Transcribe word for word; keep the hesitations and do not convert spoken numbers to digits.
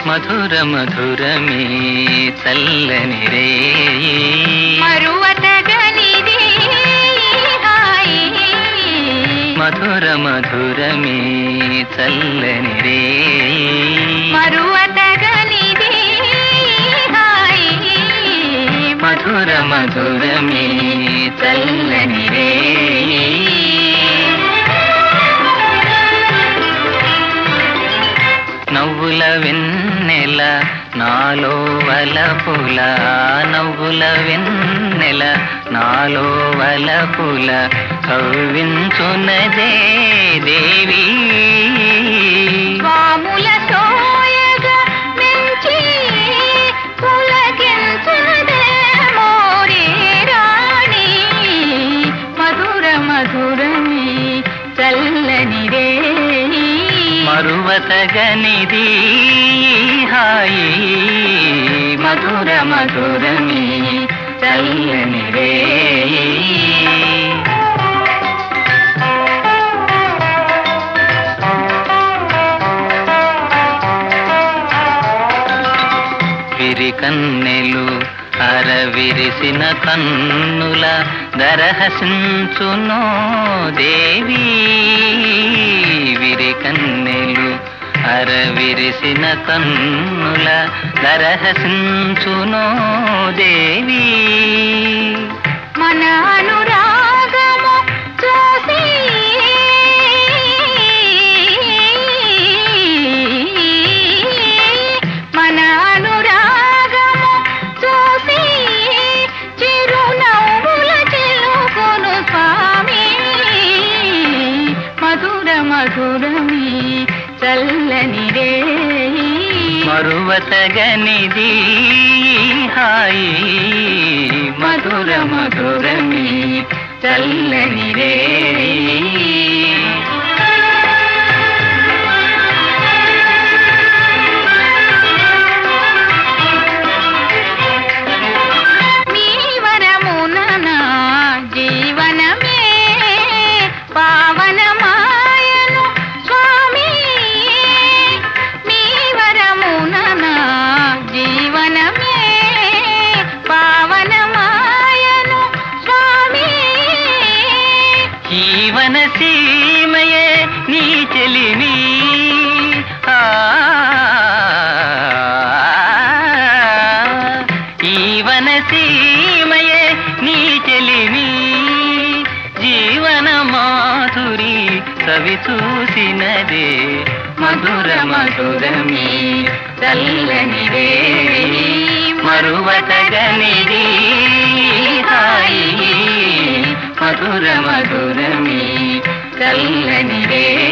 మధుర మధురమే చల్లని రేయి మరువతగనిది హాయి మధుర మధురమే చల్లని రేయి మరువతగనిది హాయి మధుర మధురమే చల్లని రేయి నవ్వుల వెన్నెల నాలో వలపుల నవ్వుల వెన్నెల నాలో వలపుల కవ్వించునదే దేవి స్వాముల సోయగా మెంచి పులకించునదే మోరే రాణి మధుర మధురమే చల్లని రేయి మరువతగనిది హాయి మధుర మధురమే చల్లని రేయి విరి కన్నెలు అరవిరిసిన కన్నుల దరహసించునో దేవి విరి కన్నెలు అరవిరిసిన కన్నుల దరహసించునో దేవి మన అనురాగము చూసి మన అనురాగము చూసి చిరునవ్వుల చిలుకును స్వామి మధుర మధురమే చల్లని రేయి మరువతగనిది హాయి మధుర మధురమే చల్లని రేయి మీ వరమున నా జీవనమే పావనమాయను స్వామి మీ వరమున నా జీవనమే పావనమాయను స్వామి జీవన సీమయే నీ చెలిమి ఆ జీవన సీమయే నీ చెలిమి జీవన మాధురి కవి చూసినదే మధుర మధురమే చల్లని రేయి మరువతగనిది హాయి మధుర మధురమే చల్లని రేయి